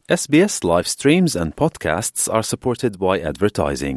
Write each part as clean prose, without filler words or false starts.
SBS live streams and podcasts are supported by advertising.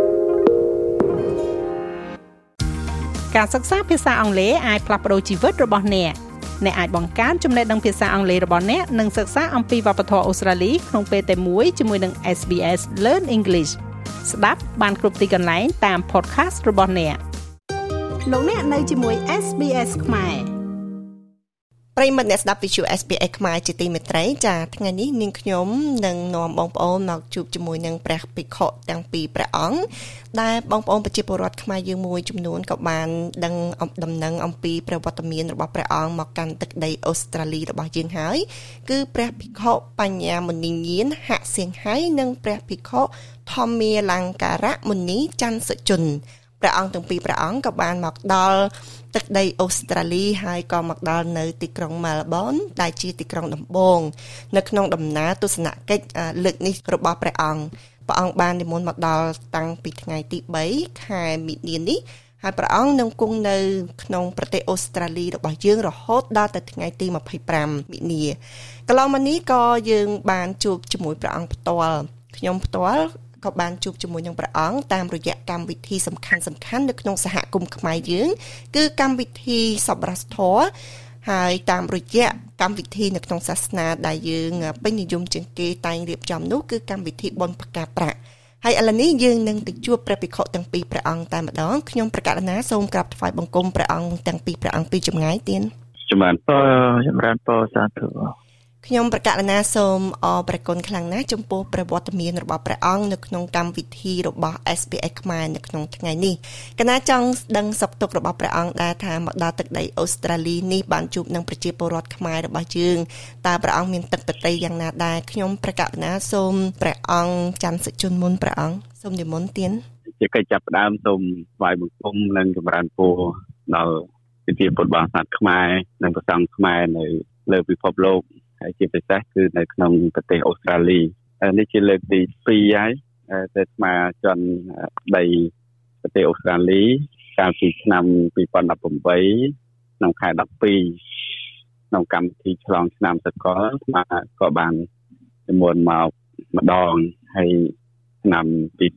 ការសិក្សាភាសាអង់គ្លេសអាចផ្លាស់ប្តូរជីវិតរបស់អ្នកអាចបង្កើនចំណេះដឹងភាសាអង់គ្លេសរបស់អ្នកនិងសិក្សាអំពីវប្បធម៌អូស្ត្រាលីក្នុងពេលតែមួយជាមួយនឹង SBS Learn English ស្ដាប់បានគ្រប់ទីកន្លែងតាម podcast របស់អ្នកលោកអ្នកនៅជាមួយ SBS ខ្មែរប្រិយមិត្តអ្នកស្ដាប់វិទ្យុ SBS ខ្មែរជាទីមេត្រីចាថ្ងៃនេះនាងខ្ញុំនឹងនាំបងប្អូនមកជួបជាមួយនឹងព្រះភិក្ខុទាំងពីរព្រះអង្គដែលបងប្អូនប្រជាពលរដ្ឋខ្មែរយើងមួយចំនួនក៏បានដឹងដំណឹងអំពីប្រវត្តិមានរបស់ព្រះអង្គមកកាន់ទឹកដីអូស្ត្រាលីរបស់យើងហើយគឺព្រះភិក្ខុបញ្ញាមុនីញាណហសៀងហៃនិងព្រះភិក្ខុធម្មាលង្ការៈមុនីច័ន្ទសុជនព្រះអង្គទាំងពីរព្រះអង្គក៏បានមកដល់ទឹកដីអូស្ត្រាលីហើយក៏មកដល់នៅទីក្រុង Melbourne ដែលជាទីក្រុងដំបូងនៅក្នុងដំណើរទស្សនកិច្ចលើកនេះរបស់ព្រះអង្គបាននិមន្តមកដល់តាំងពីថ្ងៃទី3ខែមិនិនានេះហើយព្រះអង្គនឹងគង់នៅក្នុងប្រទេសអូស្ត្រាលីរបស់យើងរហូតដល់ទៅថ្ងៃទី25មិនិនាកន្លងមកនេះក៏យើងបានជួបជាមួយព្រះអង្គផ្ទាល់ខ្ញុំផ្ទាល់ក៏បានជួបជាមួយនឹងព្រះអង្គតាមរយៈកម្មវិធីសំខាន់នៅក្នុងសហគមន៍ខ្មែរយើងគឺកម្មវិធីសប្បុរសធម៌ហើយតាមរយៈកម្មវិធីនៅក្នុងសាសនាដែលយើងពេញនិយមជាងគេតែងរៀបចំនោះគឺកម្មវិធីបុណ្យផ្កាប្រាក់ហើយឥឡូវនេះយើងនឹងទៅជួបព្រះភិក្ខុទាំងពីរព្រះអង្គតែម្ដងខ្ញុំប្រកាសណាសូមក្រាបថ្វាយបង្គំព្រះអង្គទាំងពីរព្រះអង្គពីចម្ងាយទៀតចម្រើនពរសាធុខ្ញុំប្រកាសណាសូមអរព្រគុណខ្លាំងណាស់ចំពោះព្រះវត្តមានរបស់ព្រះអង្គនៅក្នុងកម្មវិធីរបស់ SBS ខ្មែរនៅក្នុងថ្ងៃនេះកណាចង់ដឹងសុខទុក្ខរបស់ព្រះអង្គដែលថាមកដល់ទឹកដីអូស្ត្រាលីនេះបានជួបនឹងប្រជាពលរដ្ឋខ្មែររបស់យើងតើព្រះអង្គមានទឹកទឹកដីយ៉ាងណាដែរខ្ញុំប្រកាសណាសូមព្រះអង្គច័ន្ទសុជនមុនព្រះអង្គសូមនិមន្តទានជាកិច្ចចាប់ផ្ដើមសូមថ្វាយបង្គំនិងចម្រើនពរដល់ប្រជាពលរដ្ឋខ្មែរនិងព្រះសង្ឃខ្មែរនៅលើពិភពលោកហើយជាពិសេសគឺនៅក្នុងប្រទេសអូស្ត្រាលីនេះជាលើកទី2ហើយទៅស្មើចន្ទដីប្រទេសអូស្ត្រាលីកាលពីឆ្នាំ2018ក្នុងខែ12ក្នុងកម្មវិធីឆ្លងឆ្នាំសកលស្មើក៏បាននិមន្តមកម្ដងហើយឆ្នាំ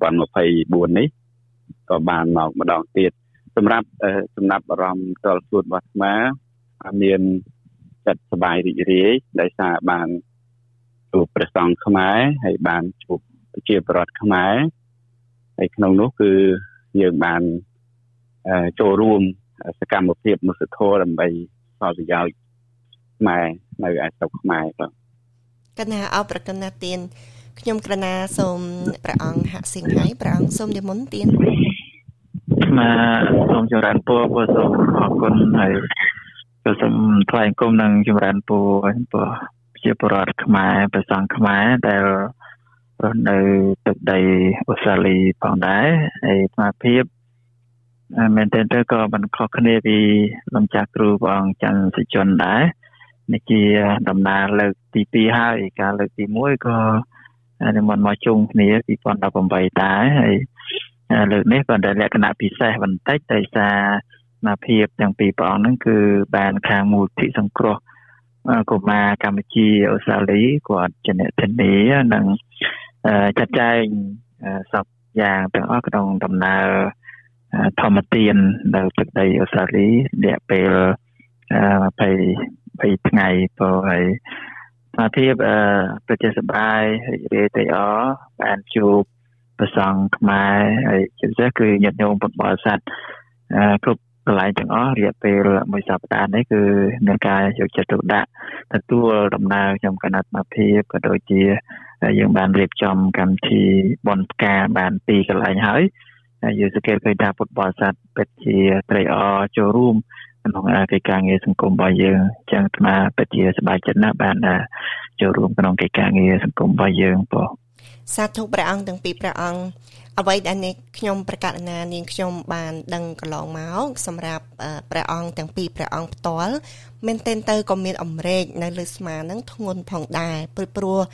2024នេះក៏បានមកម្ដងទៀតសម្រាប់ចំណាប់អារម្មណ៍តលខ្លួនរបស់ស្មើមានចិត្តសប្បាយរីករាយដែលសារបានជួបព្រះសង្ឃខ្មែរហើយបានជួបប្រជាពលរដ្ឋខ្មែរហើយក្នុងនោះគឺយើងបានចូលរួមសកម្មភាពមុសធម៌ដើម្បីផលប្រយោជន៍ខ្មែរនៅឯស្រុកខ្មែរបាទកណាអរប្រកណាទានខ្ញុំក្រណាសូមព្រះអង្គហសៀងហៃព្រះអង្គសូមនិមន្តទានសូមចម្រើនពរសូមអរគុណហើយសូមថ្លែងគុំនឹងចម្រើនពរប្រជាពលរដ្ឋខ្មែរព្រះសង្ឃខ្មែរដែលរស់នៅទឹកដីអូស្ត្រាលីផងដែរហើយស្មារតីមែនទែនទៅក៏មិនខុសគ្នាពីលោកចាស់គ្រូព្រះអង្គច័ន្ទសុជនដែរនេះជាដំណើរលើកទី2ហើយការលើកទី1ក៏និមន្តមកជុំគ្នា2018ដែរហើយលើកនេះក៏តែលក្ខណៈពិសេសបន្តិចដោយសារមកភាពទាំងពីរព្រះអង្គហ្នឹងគឺបានខាងមូលនិធិសង្គ្រោះកុមារកម្ពុជាអូស្ត្រាលីគាត់ជាអ្នកធានានិងចាត់ចែងសពយ៉ាងទាំងអស់ក្នុងដំណើរធម្មទាននៅទឹកដីអូស្ត្រាលីរយៈពេល20ថ្ងៃព្រោះហើយមកភាពប្រជាសប្បាយរីករាយអបានជួបព្រះសង្ឃខ្មែរហើយជាពិសេសគឺញាតិញោមពុទ្ធបរិស័ទគ្រប់កន្លែងទាំងអស់រយៈពេលមួយសប្តាហ៍នេះគឺមានការយកចិត្តទុកដាក់ទទួលដំណើរខ្ញុំកណាត់មកភាពក៏ដូចជាយើងបានរៀបចំកម្មវិធីបុណ្យផ្កាបាន2កន្លែងហើយយើងសង្កេតឃើញថាពុទ្ធបរិស័ទពិតជាត្រេកអរចូលរួមក្នុងកិច្ចការងារសង្គមរបស់យើងអញ្ចឹងអាត្មាពិតជាសប្បាយចិត្តណាស់បានចូលរួមក្នុងកិច្ចការងារសង្គមរបស់យើងបងសាធុព្រះអង្គទាំងពីរព្រះអង្គអ្វីដែលខ្ញុំប្រកាសណានាងខ្ញុំបានដឹងកន្លងមកសម្រាប់ព្រះអង្គទាំងពីរព្រះអង្គផ្ទាល់មែនទែនទៅក៏មានអំរែកនៅលើស្មានឹងធ្ងន់ផងដែរព្រោះ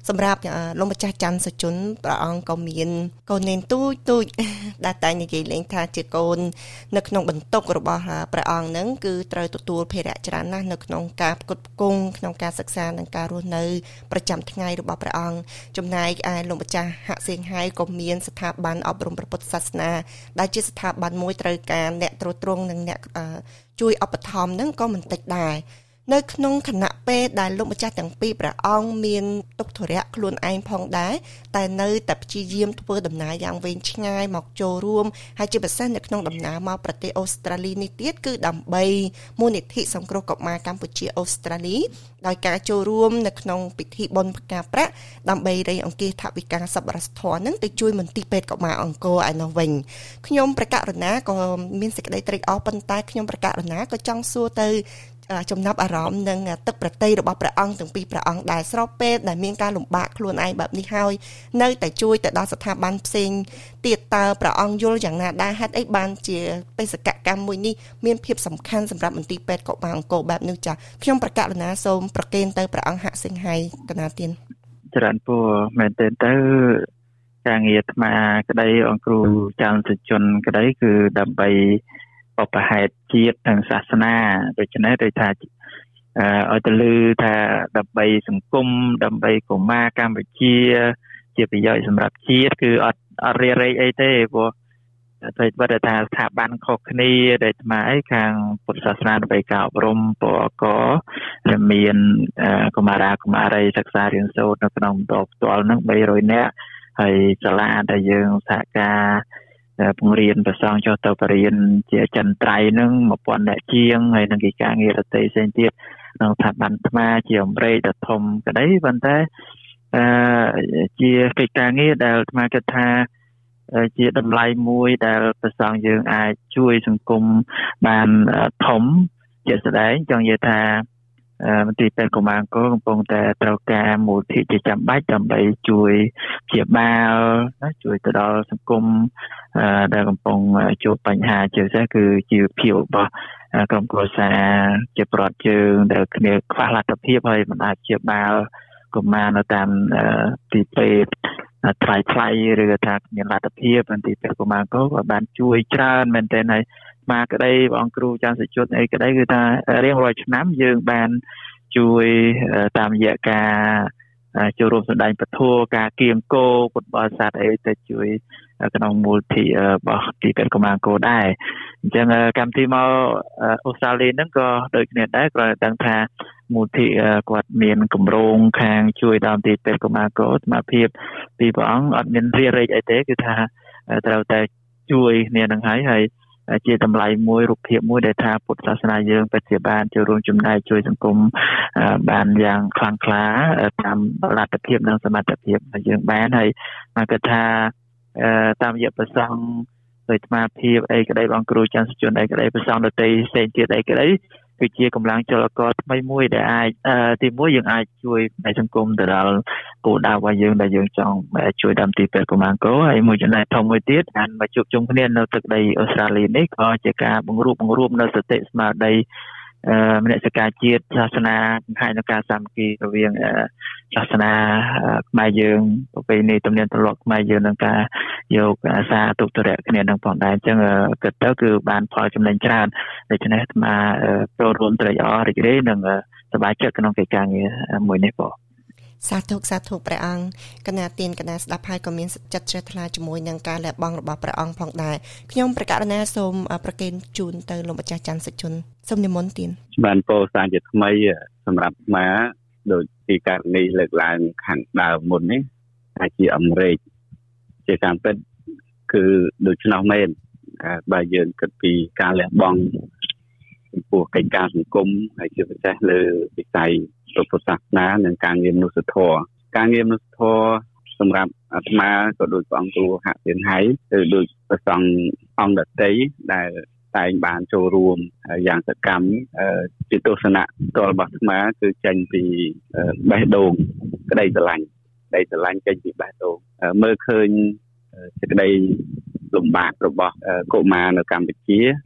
សម្រាប់លោកម្ចាស់ច័ន្ទសុជនព្រះអង្គក៏មានកូននេនទូចដែលតែនិយាយលេងថាជាកូននៅក្នុងបន្ទុករបស់ព្រះអង្គហ្នឹងគឺត្រូវទទួលភារៈច្រើនណាស់នៅក្នុងការផ្គត់ផ្គង់ក្នុងការសិក្សានិងការរស់នៅប្រចាំថ្ងៃរបស់ព្រះអង្គចំណែកឯលោកម្ចាស់ហាក់សៀងហៃក៏មានស្ថាប័នអប់រំព្រះពុទ្ធសាសនាដែលជាស្ថាប័នមួយត្រូវការអ្នកត្រួតត្រងនិងអ្នកជួយឧបត្ថម្ភហ្នឹងក៏មិនតិចដែរនៅក្នុងគណៈពេលដែលលោកម្ចាស់ទាំងពីរព្រះអង្គមានទុក្ខធុរៈខ្លួនឯងផងដែរតែនៅតែព្យាយាមធ្វើដំណើរយ៉ាងវែងឆ្ងាយមកចូលរួមហើយជាពិសេសនៅក្នុងដំណើរមកប្រទេសអូស្ត្រាលីនេះទៀតគឺដើម្បីមូលនិធិសង្គ្រោះកុមារកម្ពុជាអូស្ត្រាលីដោយការចូលរួមនៅក្នុងពិធីបុណ្យផ្កាប្រាក់ដើម្បីរៃអង្គាសថវិកាសប្បុរសធម៌នឹងទៅជួយមន្ទីរពេទ្យកុមារអង្គរឯនោះវិញខ្ញុំប្រកាសរណាក៏មានសេចក្តីត្រេកអរប៉ុន្តែខ្ញុំប្រកាសរណាក៏ចង់សួរទៅចំណាប់អារម្មណ៍នឹងទឹកប្រតិយរបស់ព្រះអង្គទាំងពីរព្រះអង្គដែលស្របពេលដែលមានការលំបាកខ្លួនឯងបែបនេះហើយនៅតែជួយទៅដល់ស្ថាប័នផ្សេងទៀតតើព្រះអង្គយល់យ៉ាងណាដែរហេតុអីបានជាបេសកកម្មមួយនេះមានភាពសំខាន់សម្រាប់មន្ទីរពេទ្យកុមារអង្គរបែបនេះចា៎ខ្ញុំប្រកាសណាសូមប្រគេនទៅព្រះអង្គហាក់សៀងហៃកណាទៀនច្រើនពូមែនទេទៅការងារអាត្មាក្តីអង្គគ្រូច័ន្ទសុជនក្តីគឺដើម្បីបបហេតុជាតិនិងសាសនាដូច្នេះដូចថាឲ្យទៅលើថាដើម្បីសង្គមដើម្បីកុមារកម្ពុជាជាប្រយោជន៍សម្រាប់ជាតិគឺអត់រារែកអីទេព្រោះតែបើថាស្ថាប័នខុសគ្នាដែលអាត្មាឯខាងពុទ្ធសាសនាដើម្បីការអប់រំពរកដែលមានកុមារាកុមារីសិក្សារៀនសូត្រនៅក្នុងបន្តផ្ទាល់ហ្នឹង300នាក់ហើយសាលាដែលយើងសហការពង្រៀនប្រសងចុះទៅបរិញ្ញាជាចិនត្រៃនឹង1000អ្នកជាងហើយនឹងកិច្ចការងាររតីផ្សេងទៀតក្នុងស្ថាប័នអាត្មាជាអម្រេចដ៏ធំក្តីប៉ុន្តែជាកិច្ចការងារដែលអាត្មាគិតថាជាតម្លៃមួយដែលប្រសងយើងអាចជួយសង្គមបានធំជាក់ស្ដែងចង់និយាយថាមន្ទីរពេទ្យកុមារអង្គរកំពុងតែត្រូវការមូលធនជាចាំបាច់ដើម្បីជួយព្យាបាលជួយទៅដល់សង្គមដែលកំពុងជួបបញ្ហាជាពិសេសគឺជីវភាពរបស់ក្រុមគ្រួសារជាប្រដ្ឋជើងដែលគ្នាខ្វះលទ្ធភាពហើយមិនអាចព្យាបាលកុមារនៅតាមទីពេទ្យថ្លៃឬថាមានលទ្ធភាពមន្ទីរពេទ្យកុមារអង្គរក៏បានជួយច្រើនមែនទែនហើយមកក្តីបងគ្រូច័ន្ទសុជនអីក្តីគឺថារៀងរាល់ឆ្នាំយើងបានជួយតាមរយៈការចូលរួមសម្ដែងពធការគៀងគោពុទ្ធបរិស័ទអីទៅជួយក្នុងមូលធិរបស់ទីពេទ្យកុមារអង្គរដែរអញ្ចឹងកម្មវិធីមកអូស្ត្រាលីហ្នឹងក៏ដូចគ្នាដែរគ្រាន់តែដឹងថាមូលធិគាត់មានគម្រោងខាងជួយដល់ទីពេទ្យកុមារអង្គរស្មារតីពីព្រះអង្គអត់មានរារែកអីទេគឺថាត្រូវតែជួយគ្នានឹងហើយជាតម្លៃមួយរូបភាពមួយដែលថាពុទ្ធសាសនាយើងពិតជាបានចូលរួមចំណែកជួយសង្គមបានយ៉ាងខ្លាំងក្លាតាមលទ្ធភាពនិងសមត្ថភាពដែលយើងបានហើយមកគិតថាតាមរយៈប្រសង់ដោយស្មារតីអីក្តីបងគ្រូច័ន្ទសុជនអីក្តីប្រសង់ដទៃផ្សេងទៀតអីក្តីគឺជាកម្លាំងចលករថ្មីមួយដែលអាចទីមួយយើងអាចជួយในសង្គមទៅដល់គោលដៅរបស់យើងដែលយើងចង់ជួយដល់ទីពេទ្យកុមារអង្គរហើយមួយចំណែកធំមួយទៀតបានមកជួបជុំគ្នានៅទឹកដីអូស្ត្រាលីនេះក៏ជាការបង្រួបនៅសតិស្មារតីមនសិការជាតិសាសនាបង្ហាញនូវការសាមគ្គីរវាងសាសនាខ្មែរយើងប្រពៃណីទំនៀមទម្លាប់ខ្មែរយើងនឹងការយកអាសាទុក្ខធុរៈគ្នានឹងផងដែរអញ្ចឹងគិតទៅគឺបានផលចំណេញច្រើនដូច្នេះអាត្មាចូលរួមត្រេកអររីករាយនិងសប្បាយចិត្តក្នុងកិច្ចការងារមួយនេះបងសាធុព្រះអង្គកណាទានកណាស្ដាប់ហើយក៏មានចិត្តជ្រះថ្លាជាមួយនឹងការលះបង់របស់ព្រះអង្គផងដែរខ្ញុំប្រកាសណាសូមប្រគេនជូនទៅលោកម្ចាស់ច័ន្ទសុជនសូមនិមន្តទានបានពោលសារជាថ្មីសម្រាប់អាដូចពីករណីលើកឡើងខាងដើមមុននេះថាជាអម្រេចជាការពិតគឺដូច្នោះមែនបើយើងគិតពីការលះបង់ចំពោះកិច្ចការសង្គមហើយជាពិសេសលើវិស័យពុទ្ធសាសនានិងការងារមនុស្សធម៌សម្រាប់អាត្មាក៏ដូចព្រះអង្គគ្រូហាក់សៀងហៃឬដូចព្រះសង្ឃអង្គដទៃដែលតែងបានចូលរួមយ៉ាងសកម្មជាទស្សនៈផ្ទាល់របស់អាត្មាគឺចេញពីបេះដូងក្តីស្រឡាញ់ចេញពីបេះដូងមើលឃើញសេចក្តីលំបាករបស់កុមារនៅកម្ពុជា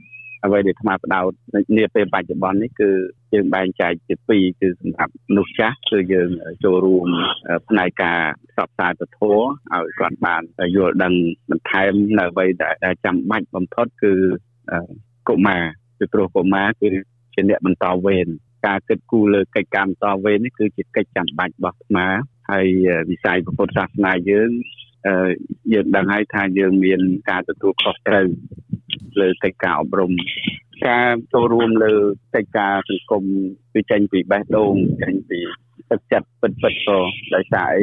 អ្វីដែលអាត្មាបដោតនាពេលបច្ចុប្បន្ននេះគឺយើងបែងចែកជាពីរគឺសម្រាប់មនុស្សចាស់គឺយើងចូលរួមផ្នែកការផ្សព្វផ្សាយពធឲ្យគាត់បានយល់ដឹងបន្ថែមនៅអ្វីដែលចាំបាច់បំផុតគឺកុមារពីព្រោះកុមារគឺជាអ្នកបន្តវេនការគិតគូរលើកិច្ចការបន្តវេននេះគឺជាកិច្ចចាំបាច់របស់អាត្មាហើយវិស័យពុទ្ធសាសនាយើងដឹងហើយថាយើងមានការទទួលខុសត្រូវលើកិច្ចការអប់រំការចូលរួមលើកិច្ចការសង្គមគឺចេញពីបេះដូងចេញពីទឹកចិត្តពិតៗក៏ដោយសារ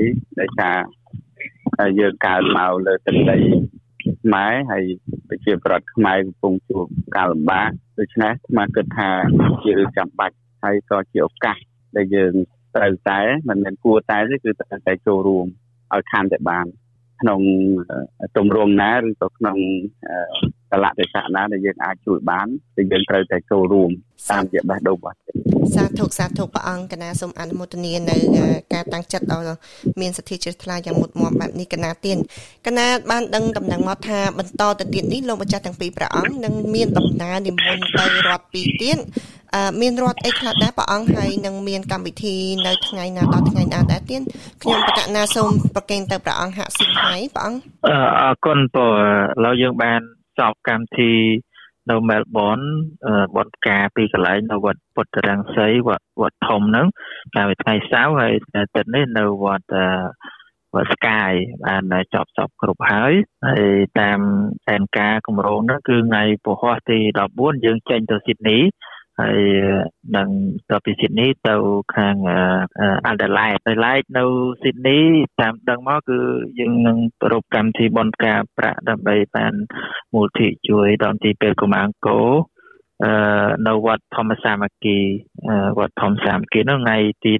យើងកើតមកលើទឹកដីខ្មែរហើយប្រជាប្រដ្ឋខ្មែរកំពុងជួបការលំបាកដូច្នេះអាត្មាគិតថាជារឿងចាំបាច់ហើយក៏ជាឱកាសដែលយើងត្រូវតែមិនមែនគួរតែទេគឺត្រូវតែចូលរួមឲ្យខានតែបានក្នុងទម្រង់ណាឬក៏ក្នុងកលៈទេសៈណាដែលយើងអាចជួយបានតែយើងត្រូវតែចូលរួមតាមជាបេះដូងរបស់យើងសាធុព្រះអង្គកណាសូមអនុមោទនានៅការតាំងចិត្តដល់មានសទ្ធាជ្រះថ្លាយ៉ាងមុតមាំបែបនេះកណាទៀនកណាបានដឹងដំណឹងមកថាបន្តទៅទៀតនេះលោកម្ចាស់ទាំងពីរព្រះអង្គនឹងមានដំណើរនិមន្តទៅរដ្ឋពីរទៀតមានរដ្ឋអីខ្លះដែរព្រះអង្គហើយនឹងមានកម្មវិធីនៅថ្ងៃណាដល់ថ្ងៃណាដែរទៀតខ្ញុំបកណាសូមប្រកេនទៅព្រះអង្គហាក់ស៊ីហើយព្រះអង្គអរគុណព្រោះឥឡូវយើងបានសពកម្មវិធីនៅមែលប៊នបនការពីកន្លែងនៅវត្តពុទ្ធរាំងសីវត្តធំហ្នឹងកាលពីថ្ងៃសៅរ៍ហើយទឹកនេះនៅវត្តស្កាយបានចប់សពគ្រប់ហើយតាមផែនការគម្រោងនោះគឺថ្ងៃពហុទី14យើងចេញទៅស៊ីដនីហើយនឹងទៅពីស៊ីដនីទៅខាងអាដាលេដនៅស៊ីដនីតាមដឹងមកគឺយើងនឹងប្រពកម្មវិធីបនការប្រាក់ដើម្បីបានមូលធិជួយដល់ទីពេលកុមារអង្គរនៅវត្តធម្មសាមគ្គីនោះថ្ងៃទី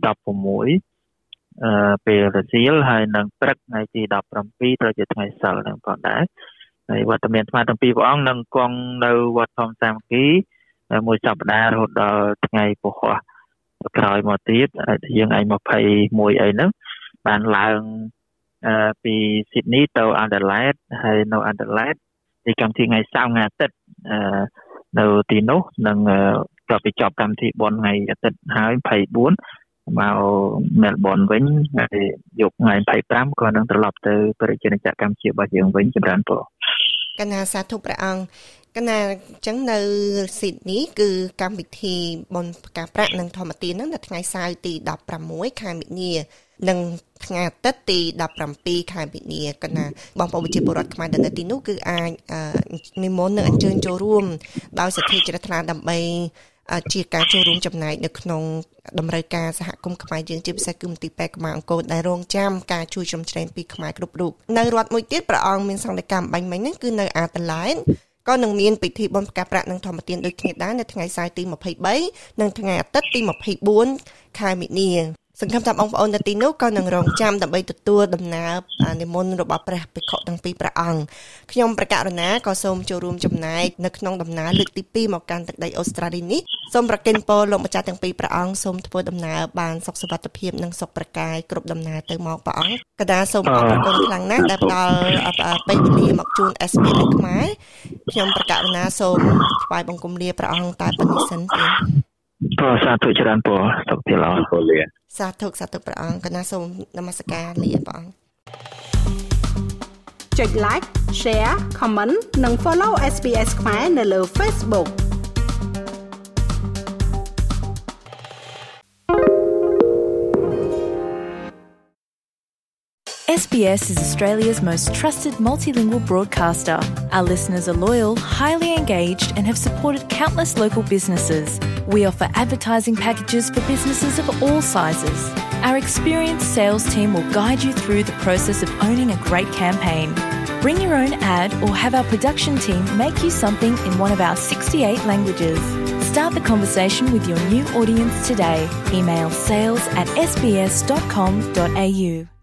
16ពេលរសៀលហើយនឹងព្រឹកថ្ងៃទី17ត្រូវជាថ្ងៃសៅរ៍នឹងផងដែរហើយវត្តមានអាត្មាទាំងពីរព្រះអង្គនឹងគង់នៅវត្តធម្មសាមគ្គីមួយសប្តាហ៍រហូតដល់ថ្ងៃពហុក្រោយមកទៀតយើងឯង21អីហ្នឹងបានឡើងពីស៊ីដនីទៅអាដាលេដហើយនៅអាដាលេដទីកម្មវិធីថ្ងៃសៅរ៍ថ្ងៃអាទិត្យនៅទីនោះនឹងក៏ទៅចប់កម្មវិធីបុណ្យថ្ងៃអាទិត្យហើយ24មកមែលប៊នវិញហើយយកថ្ងៃ25ក៏នឹងត្រឡប់ទៅប្រជាជនកម្ពុជារបស់យើងវិញចម្រើនពរកណាសាធុព្រះអង្គកណាអញ្ចឹងនៅស៊ីដនីគឺកម្មវិធីបុណ្យផ្កាប្រាក់និងធម្មទានហ្នឹងនៅថ្ងៃសៅរ៍ទី16ខែមិនិនានិងថ្ងៃអាទិត្យទី17ខែមិនិនាកណាបងប្អូនប្រជាពលរដ្ឋខ្មែរនៅទីនោះគឺអាចនិមន្តនិងអញ្ជើញចូលរួមដោយសទ្ធាជ្រះថ្លាដើម្បីជាការចូលរួមចំណែកនៅក្នុងតម្រូវការសហគមន៍ខ្មែរយើងជាពិសេសគឺមន្ទីរពេទ្យកម្ពុជាអង្គរដែលរងចាំការជួយជ្រោមជ្រែងពីខ្មែរគ្រប់រូបនៅរដ្ឋមួយទៀតព្រះអង្គមានសង្ឃកម្មបាញ់មិញហ្នឹងគឺនៅអាដាលេដក៏នឹងមានពិធីបុណ្យផ្កាប្រាក់និងធម្មទានដូចគ្នាដែរនៅថ្ងៃសៅរ៍ទី23និងថ្ងៃអាទិត្យទី24ខែមិនិនាសង្ឃឹមថាបងប្អូននៅទីនោះក៏នឹងរងចាំដើម្បីទទួលដំណើរនិមន្តរបស់ព្រះភិក្ខុទាំងពីរព្រះអង្គខ្ញុំប្រកាសរណាក៏សូមចូលរួមចំណែកនៅក្នុងដំណើរលើកទី2មកកាន់ទឹកដីអូស្ត្រាលីនេះសូមប្រគេនពរលោកម្ចាស់ទាំងពីរព្រះអង្គសូមធ្វើដំណើរបានសុខសុវត្ថិភាពនិងសុខប្រកាយគ្រប់ដំណើរទៅមកព្រះអង្គកដាសូមអរគុណខ្លាំងណាស់ដែលផ្ដល់ពេលវេលាមកជូន SBS ខ្មែរខ្ញុំប្រកាសរណាសូមថ្វាយបង្គំលាព្រះអង្គតែប៉ុណ្្នេះសិនទេសាធុច្រើនពរសុខទីល្អពលលាសាធុព្រះអង្គកណាសូមនមស្ការលាព្រះអង្គចុច like share comment និង follow SBS ខ្មែរនៅលើ Facebook SBS is Australia's most trusted multilingual broadcaster. Our listeners are loyal, highly engaged, and have supported countless local businesses. We offer advertising packages for businesses of all sizes. Our experienced sales team will guide you through the process of owning a great campaign. Bring your own ad or have our production team make you something in one of our 68 languages. Start the conversation with your new audience today. Email sales@sbs.com.au.